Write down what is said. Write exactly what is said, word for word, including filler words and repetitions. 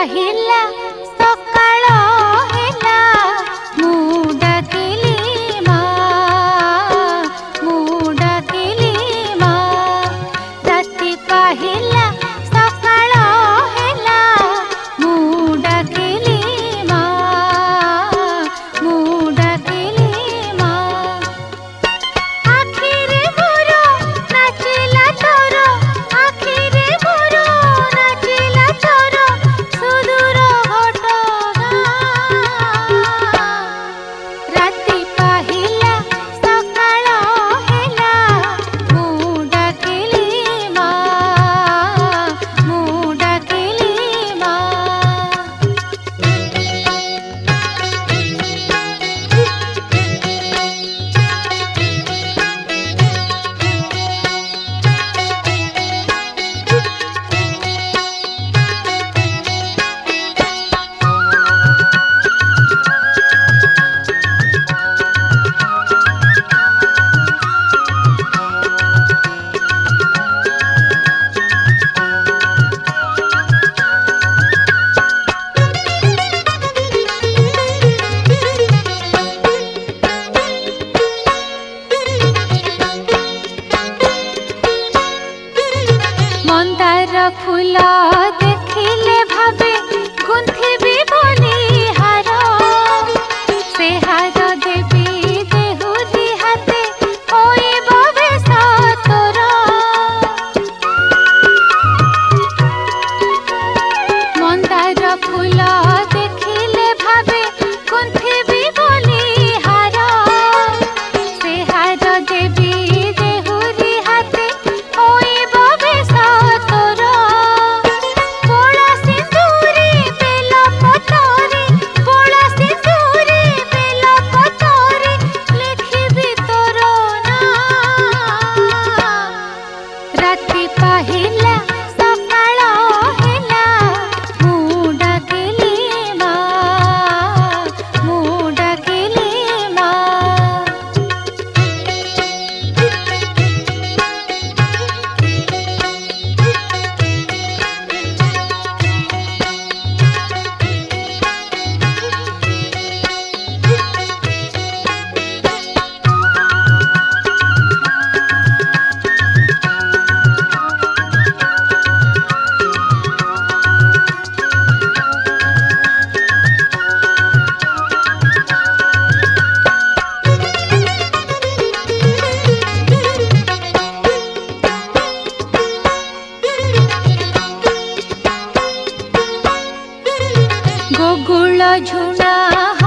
पाहिला सकाळ हेला मु डाकिली मा मु डाकिली मा राति पाहिला सकाळ हेला मु डाकिली मा मु डाकिली मा आखिरे मोर नाचिला तोर आखिरे मोर नाचिला तोर सुदूर घटना राति पाहिला सकाळ हेला मु डाकिली मा मु डाकिली मा मंदार फूल देखिले भावे गुंथिबी बलिहार से हार देवी देहुरी हाथे होइब बेश तोर मंदार फूल देखिले भावे गुंथिबी बलिहार से हार देवी देहुरी हाथे होइब बेश तोर बोला सिंदूरी बेल पतरी बोला सिंदूरी बेल पतरी लिखिबी तोर ना राति पाहिला सकाळ हेला मु डाकिली मा मु डाकिली मा गोकुल झुना